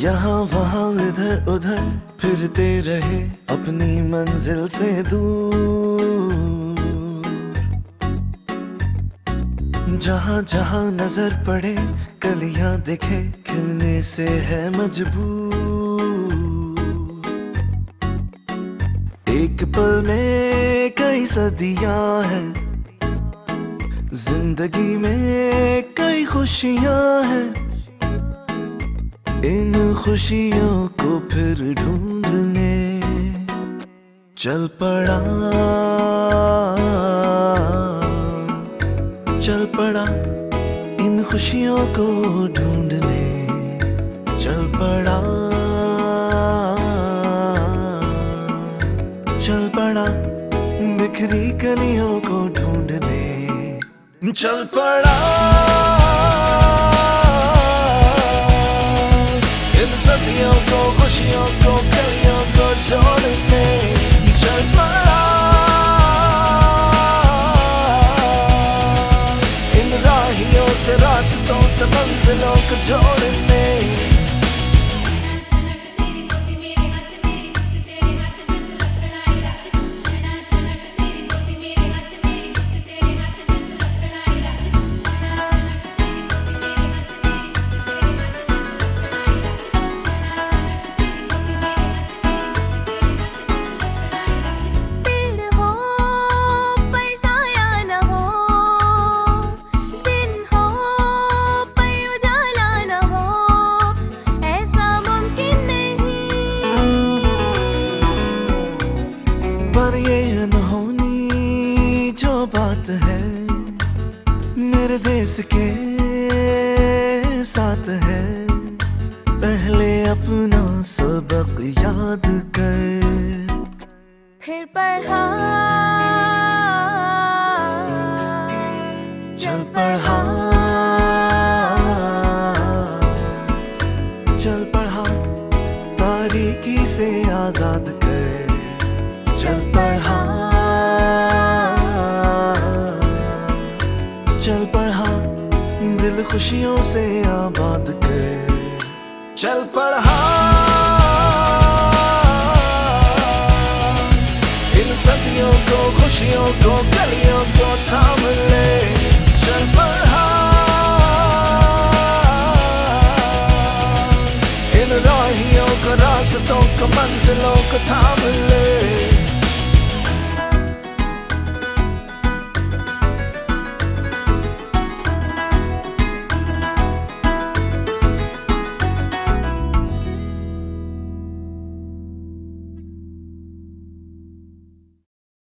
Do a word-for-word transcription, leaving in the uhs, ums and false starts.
यहाँ वहाँ इधर उधर फिरते रहे अपनी मंजिल से दूर। जहाँ जहाँ नजर पड़े कलियां दिखे खिलने से है मजबूर। एक पल में कई सदियां हैं, जिंदगी में कई खुशियां हैं। इन खुशियों को फिर ढूंढने चल पड़ा चल पड़ा इन खुशियों को ढूंढने चल पड़ा चल पड़ा बिखरी कलियों को ढूंढने चल पड़ा इन सदियों को खुशियों को कलियों को जोड़ने चल पड़ा इन राहियों से रास्तों से मंजिलों को जोड़ने। पर ये अनहोनी जो बात है मेरे देश के साथ है। पहले अपना सबक याद कर फिर पढ़ा चल पढ़ा चल पढ़ा तारीकी से आजाद कर चल पढ़ा चल पढ़ा दिल खुशियों से आबाद कर चल पढ़ा इन सदियों को खुशियों को कलियों को थाम ले चल पढ़ा इन राहियों को रास्तों को मंजिलों को थाम ले।